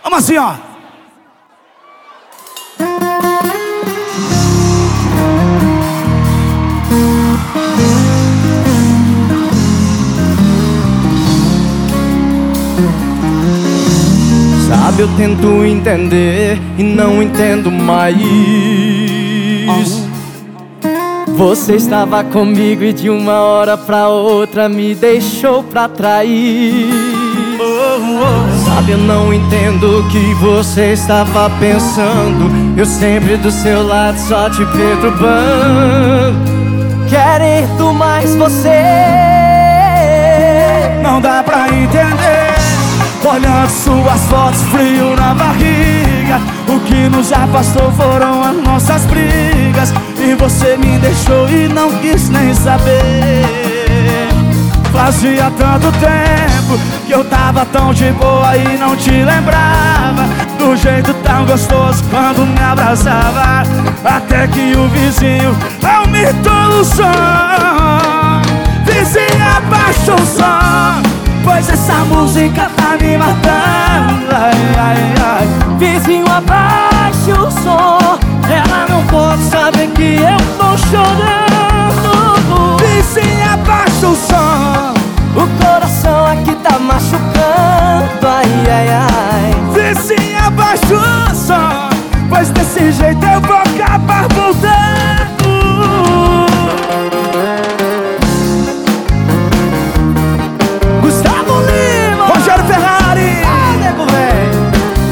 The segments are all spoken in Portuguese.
Vamos assim, ó. Sabe, eu tento entender e não entendo mais. Você estava comigo e de uma hora pra outra me deixou pra trair. Sabe, eu não entendo o que você estava pensando. Eu sempre do seu lado só te perturbando, querendo mais você. Não dá pra entender, olhando suas fotos, frio na barriga. O que nos afastou foram as nossas brigas. E você me deixou e não quis nem saber. Fazia tanto tempo que eu tava tão de boa e não te lembrava do jeito tão gostoso quando me abraçava. Até que o vizinho aumentou o som. Vizinho, abaixa o som, pois essa música tá me matando. Ai, ai, ai. Vizinho, abaixa o som, ela não pode saber que eu tô chorando. Vizinho, abaixa o som, o coração aqui tá machucando. Ai, ai, ai. Vizinho, abaixa o som, pois desse jeito eu vou acabar voltando. Gustavo Lima, Rogério Ferrari. Ah, nego velho.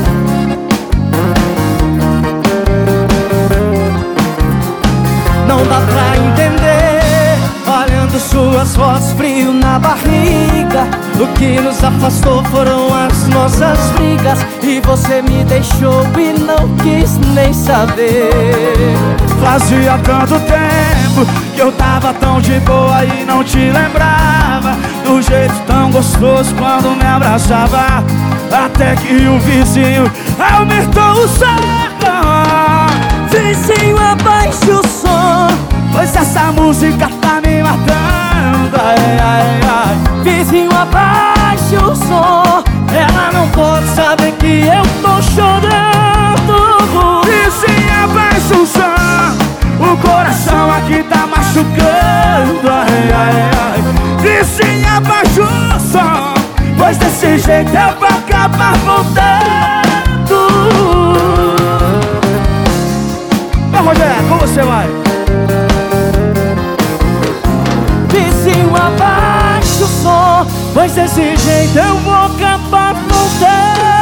Não dá pra entender, olhando suas fotos, frio na barriga. O que nos afastou foram as nossas brigas. E você me deixou e não quis nem saber. Fazia tanto tempo que eu tava tão de boa e não te lembrava do jeito tão gostoso quando me abraçava. Até que o vizinho aumentou o som. Vizinho, abaixa o som, pois essa música tá me matando. Ai, ai, ai. Vizinho, abaixa o som, ela não pode saber que eu tô chorando. Vizinho, abaixa o som, o coração aqui tá machucando. Ai, ai, ai. Vizinho, abaixa o som, pois desse jeito eu vou acabar voltando. Vai, Rogério, como você vai? Vizinho, abaixa o som, pois desse jeito eu vou acabar voltando.